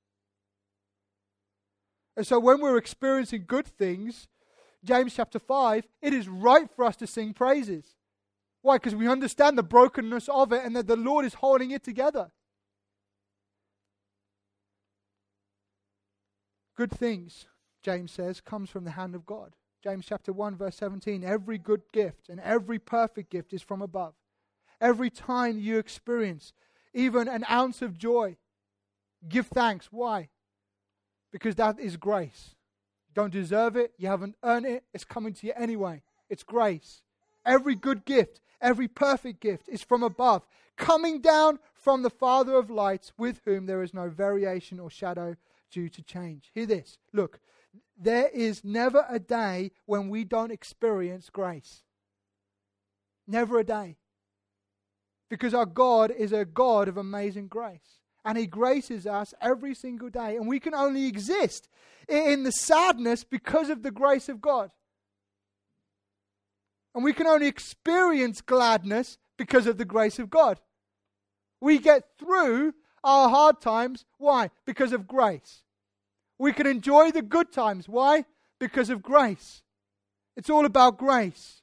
And so when we're experiencing good things, James chapter 5, it is right for us to sing praises. Why? Because we understand the brokenness of it and that the Lord is holding it together. Good things, James says, comes from the hand of God. James chapter 1 verse 17, every good gift and every perfect gift is from above. Every time you experience even an ounce of joy, give thanks. Why? Because that is grace. You don't deserve it. You haven't earned it. It's coming to you anyway. It's grace. Every good gift, every perfect gift is from above, coming down from the Father of lights, with whom there is no variation or shadow due to change. Hear this. Look, there is never a day when we don't experience grace. Never a day. Because our God is a God of amazing grace. And He graces us every single day. And we can only exist in the sadness because of the grace of God. And we can only experience gladness because of the grace of God. We get through our hard times. Why? Because of grace. We can enjoy the good times. Why? Because of grace. It's all about grace.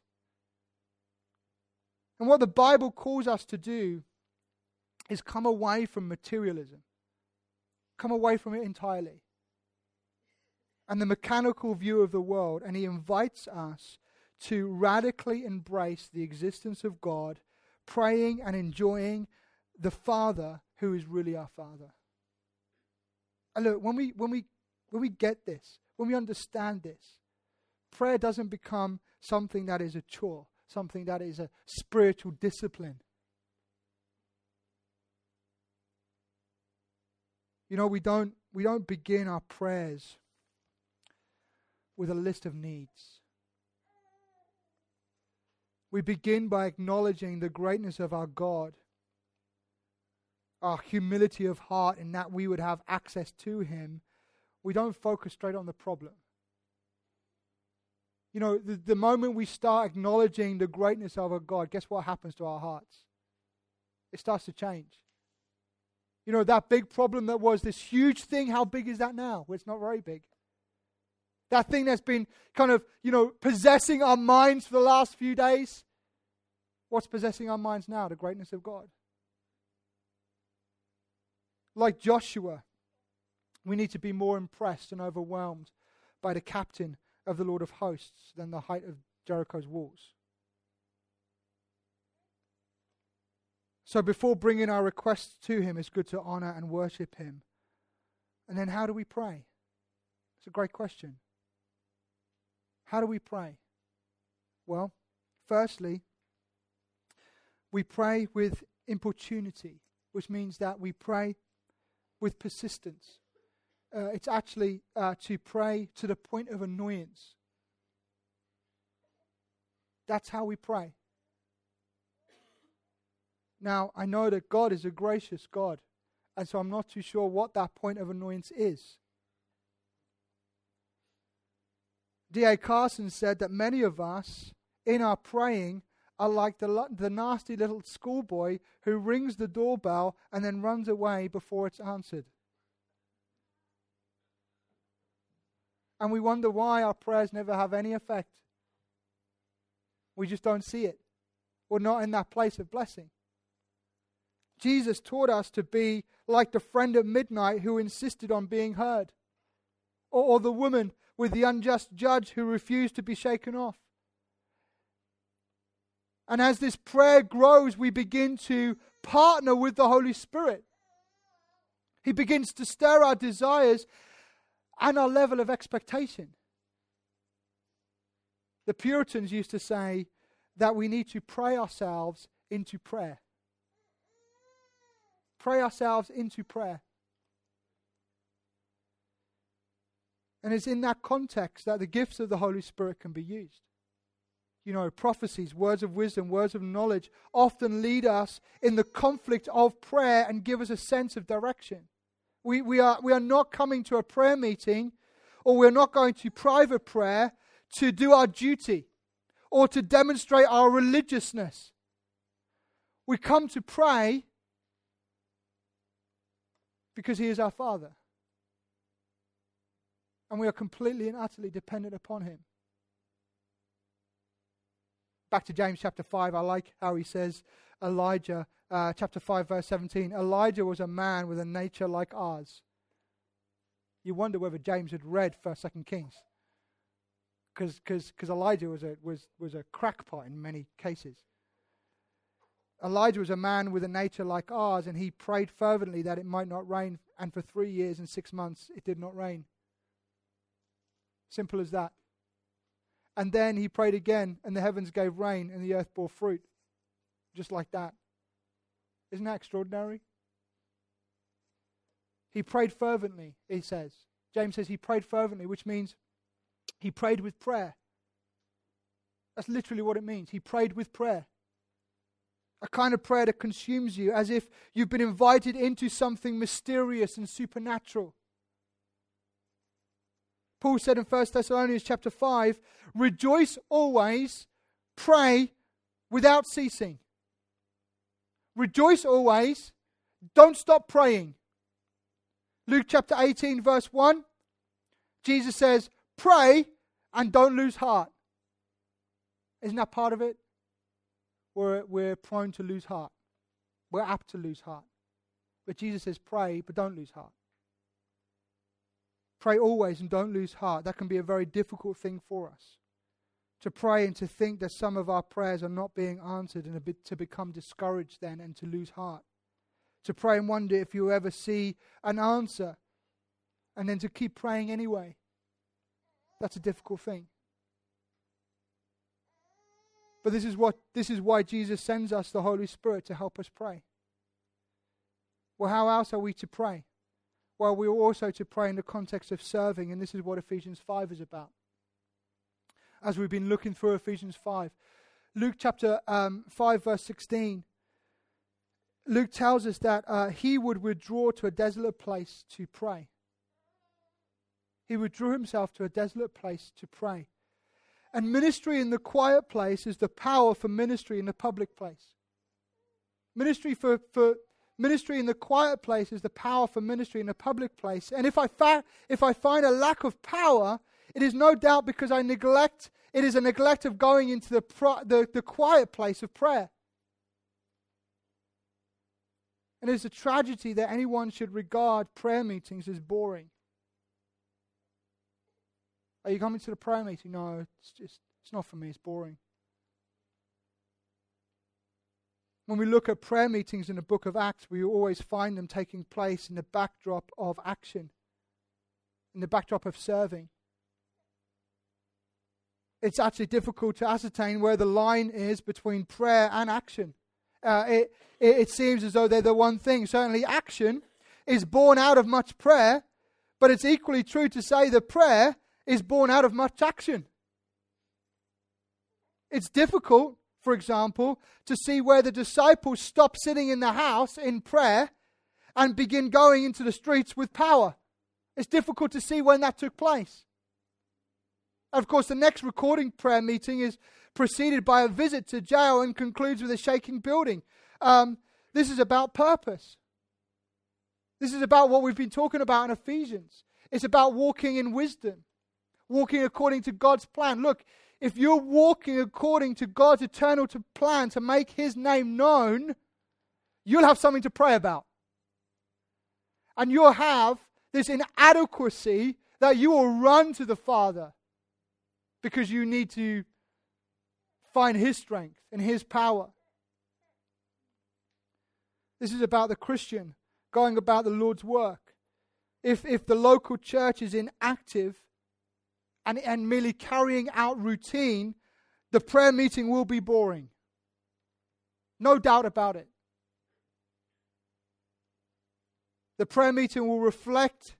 And what the Bible calls us to do is come away from materialism. Come away from it entirely. And the mechanical view of the world. And He invites us to radically embrace the existence of God, praying and enjoying the Father who is really our Father. And look, when we get this, when we understand this, prayer doesn't become something that is a chore, something that is a spiritual discipline. You know, we don't begin our prayers with a list of needs. We begin by acknowledging the greatness of our God, our humility of heart in that we would have access to Him. We don't focus straight on the problem. You know, the moment we start acknowledging the greatness of our God, guess what happens to our hearts? It starts to change. You know, that big problem that was this huge thing, how big is that now? Well, it's not very big. That thing that's been kind of, possessing our minds for the last few days. What's possessing our minds now? The greatness of God. Like Joshua, we need to be more impressed and overwhelmed by the captain of the Lord of hosts than the height of Jericho's walls. So before bringing our requests to Him, it's good to honor and worship Him. And then how do we pray? It's a great question. How do we pray? Well, firstly, we pray with importunity, which means that we pray with persistence. It's actually to pray to the point of annoyance. That's how we pray. Now, I know that God is a gracious God, and so I'm not too sure what that point of annoyance is. D.A. Carson said that many of us, in our praying, are like the nasty little schoolboy who rings the doorbell and then runs away before it's answered. And we wonder why our prayers never have any effect. We just don't see it. We're not in that place of blessing. Jesus taught us to be like the friend at midnight who insisted on being heard. Or the woman with the unjust judge who refused to be shaken off. And as this prayer grows, we begin to partner with the Holy Spirit. He begins to stir our desires and our level of expectation. The Puritans used to say that we need to pray ourselves into prayer. Pray ourselves into prayer. And it's in that context that the gifts of the Holy Spirit can be used. prophecies, words of wisdom, words of knowledge often lead us in the conflict of prayer and give us a sense of direction. We are not coming to a prayer meeting, or we're not going to private prayer to do our duty or to demonstrate our religiousness. We come to pray because He is our Father. And we are completely and utterly dependent upon Him. Back to James chapter 5, I like how he says, Elijah, chapter 5, verse 17, Elijah was a man with a nature like ours. You wonder whether James had read 1st, 2nd Kings. Because Elijah was a crackpot in many cases. Elijah was a man with a nature like ours, and he prayed fervently that it might not rain, and for 3 years and 6 months it did not rain. Simple as that. And then he prayed again, and the heavens gave rain, and the earth bore fruit. Just like that. Isn't that extraordinary? He prayed fervently, he says. James says he prayed fervently, which means he prayed with prayer. That's literally what it means. He prayed with prayer. A kind of prayer that consumes you, as if you've been invited into something mysterious and supernatural. Paul said in 1 Thessalonians chapter 5, rejoice always, pray without ceasing. Rejoice always, don't stop praying. Luke chapter 18 verse 1, Jesus says, pray and don't lose heart. Isn't that part of it? We're prone to lose heart. We're apt to lose heart. But Jesus says, pray, but don't lose heart. Pray always and don't lose heart. That can be a very difficult thing for us. To pray and to think that some of our prayers are not being answered, and to become discouraged then and to lose heart. To pray and wonder if you ever see an answer, and then to keep praying anyway. That's a difficult thing. But this is why Jesus sends us the Holy Spirit to help us pray. Well, how else are we to pray? Well, we are also to pray in the context of serving, and this is what Ephesians 5 is about. As we've been looking through Ephesians 5. Luke chapter 5 verse 16. Luke tells us that he would withdraw to a desolate place to pray. He withdrew himself to a desolate place to pray. And ministry in the quiet place is the power for ministry in the public place. Ministry in the quiet place is the power for ministry in the public place. And if I find a lack of power, it is no doubt because it is a neglect of going into the quiet place of prayer. And it is a tragedy that anyone should regard prayer meetings as boring. Are you coming to the prayer meeting? No, it's not for me, it's boring. When we look at prayer meetings in the book of Acts, we always find them taking place in the backdrop of action, in the backdrop of serving. It's actually difficult to ascertain where the line is between prayer and action. It seems as though they're the one thing. Certainly action is born out of much prayer, but it's equally true to say that prayer is born out of much action. It's difficult, for example, to see where the disciples stop sitting in the house in prayer and begin going into the streets with power. It's difficult to see when that took place. Of course, the next recording prayer meeting is preceded by a visit to jail and concludes with a shaking building. This is about purpose. This is about what we've been talking about in Ephesians. It's about walking in wisdom, walking according to God's plan. Look, if you're walking according to God's eternal plan to make His name known, you'll have something to pray about. And you'll have this inadequacy that you will run to the Father because you need to find His strength and His power. This is about the Christian going about the Lord's work. If the local church is inactive and merely carrying out routine, the prayer meeting will be boring. No doubt about it. The prayer meeting will reflect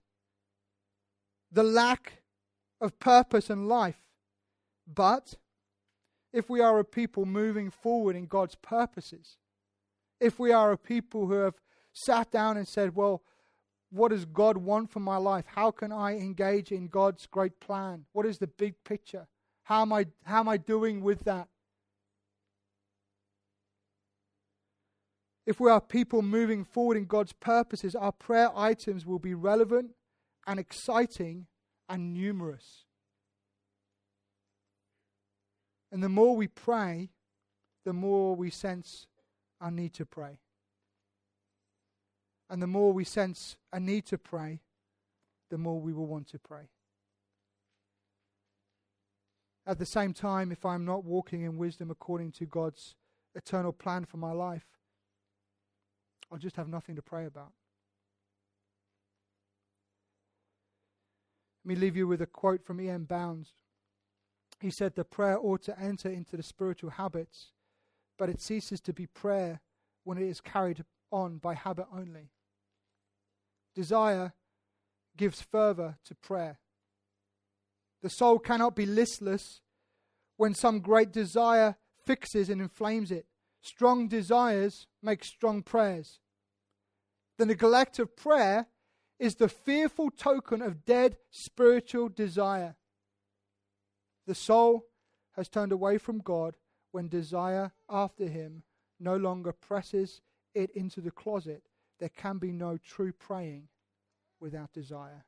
the lack of purpose in life. But if we are a people moving forward in God's purposes, if we are a people who have sat down and said, well, what does God want for my life? How can I engage in God's great plan? What is the big picture? How am I doing with that? If we are people moving forward in God's purposes, our prayer items will be relevant and exciting and numerous. And the more we pray, the more we sense our need to pray. And the more we sense a need to pray, the more we will want to pray. At the same time, if I'm not walking in wisdom according to God's eternal plan for my life, I'll just have nothing to pray about. Let me leave you with a quote from E.M. Bounds. He said that prayer ought to enter into the spiritual habits, but it ceases to be prayer when it is carried on by habit only. Desire gives fervor to prayer. The soul cannot be listless when some great desire fixes and inflames it. Strong desires make strong prayers. The neglect of prayer is the fearful token of dead spiritual desire. The soul has turned away from God when desire after Him no longer presses it into the closet. There can be no true praying without desire.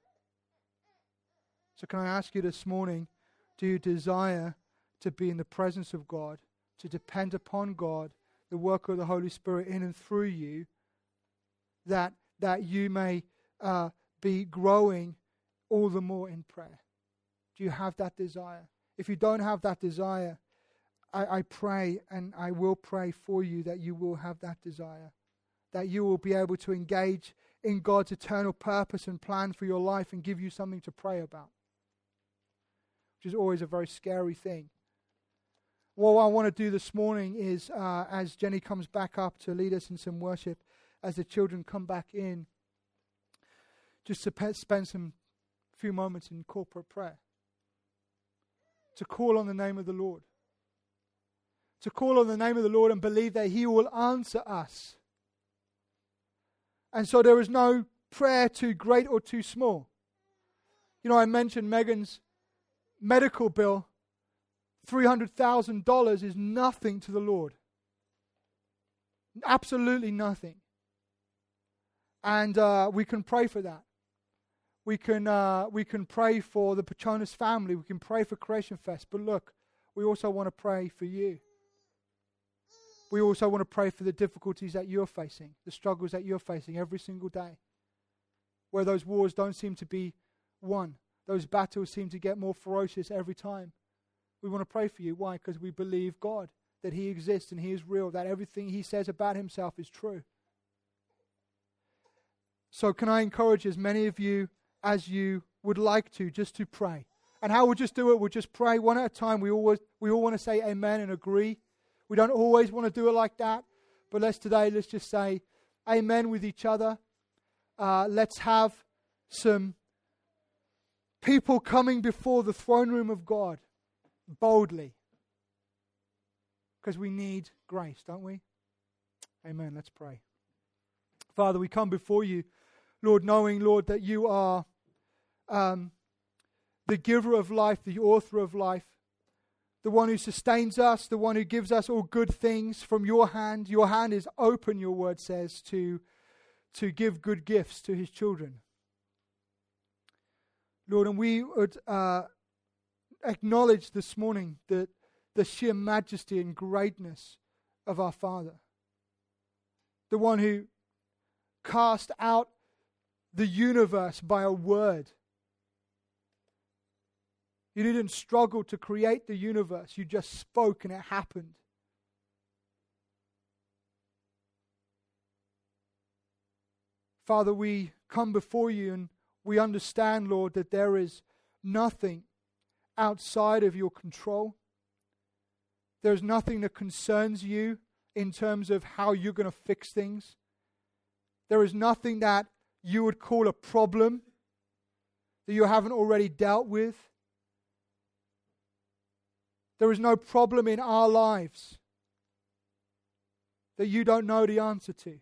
So can I ask you this morning, do you desire to be in the presence of God, to depend upon God, the work of the Holy Spirit in and through you, that you may be growing all the more in prayer? Do you have that desire? If you don't have that desire, I pray, and I will pray for you, that you will have that desire, that you will be able to engage in God's eternal purpose and plan for your life and give you something to pray about, which is always a very scary thing. What I want to do this morning is, as Jenny comes back up to lead us in some worship, as the children come back in, just to spend some few moments in corporate prayer, to call on the name of the Lord, to call on the name of the Lord and believe that He will answer us. And so there is no prayer too great or too small. You know, I mentioned Megan's medical bill. $300,000 is nothing to the Lord. Absolutely nothing. And we can pray for that. We can pray for the Pachonis family. We can pray for Creation Fest. But look, we also want to pray for you. We also want to pray for the difficulties that you're facing, the struggles that you're facing every single day, where those wars don't seem to be won. Those battles seem to get more ferocious every time. We want to pray for you. Why? Because we believe God, that He exists and He is real, that everything He says about Himself is true. So can I encourage as many of you as you would like to, just to pray. And how we'll just do it, we'll just pray one at a time. We all want to say amen and agree. We don't always want to do it like that, but let's just say amen with each other. Let's have some people coming before the throne room of God boldly, because we need grace, don't we? Amen. Let's pray. Father, we come before you, Lord, knowing, Lord, that you are the giver of life, the author of life, the one who sustains us, the one who gives us all good things from your hand. Your hand is open, your word says, to give good gifts to His children. Lord, and we would acknowledge this morning the sheer majesty and greatness of our Father, the one who cast out the universe by a word. You didn't struggle to create the universe. You just spoke and it happened. Father, we come before you and we understand, Lord, that there is nothing outside of your control. There's nothing that concerns you in terms of how you're going to fix things. There is nothing that you would call a problem that you haven't already dealt with. There is no problem in our lives that you don't know the answer to.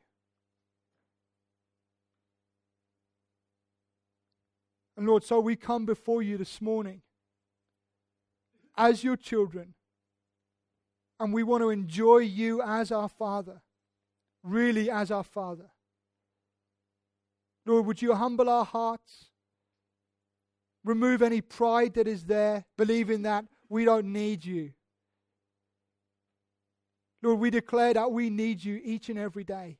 And Lord, so we come before you this morning as your children, and we want to enjoy you as our Father, really as our Father. Lord, would you humble our hearts? Remove any pride that is there, believing that we don't need you. Lord, we declare that we need you each and every day.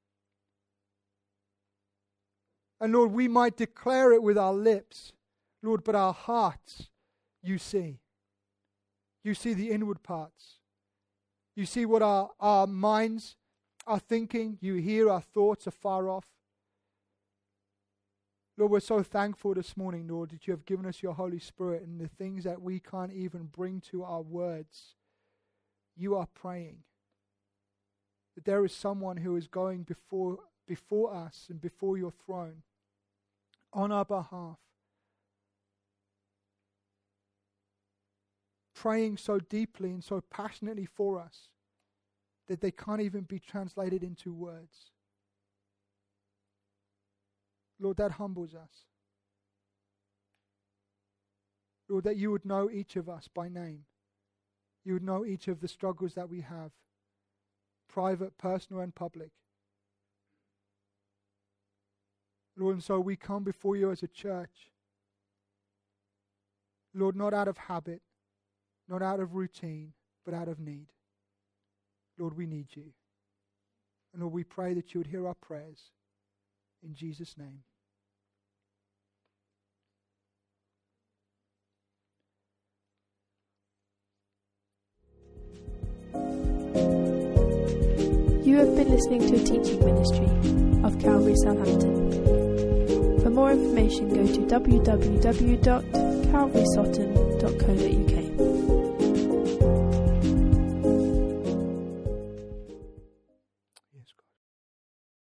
And Lord, we might declare it with our lips, Lord, but our hearts, you see. You see the inward parts. You see what our minds are thinking. You hear our thoughts are far off. Lord, we're so thankful this morning, Lord, that you have given us your Holy Spirit, and the things that we can't even bring to our words, you are praying. That there is someone who is going before us and before your throne on our behalf, praying so deeply and so passionately for us that they can't even be translated into words. Lord, that humbles us. Lord, that you would know each of us by name. You would know each of the struggles that we have, private, personal, and public. Lord, and so we come before you as a church. Lord, not out of habit, not out of routine, but out of need. Lord, we need you. And Lord, we pray that you would hear our prayers. In Jesus' name. You have been listening to a teaching ministry of Calvary Southampton. For more information, go to www.calvarysutton.co.uk.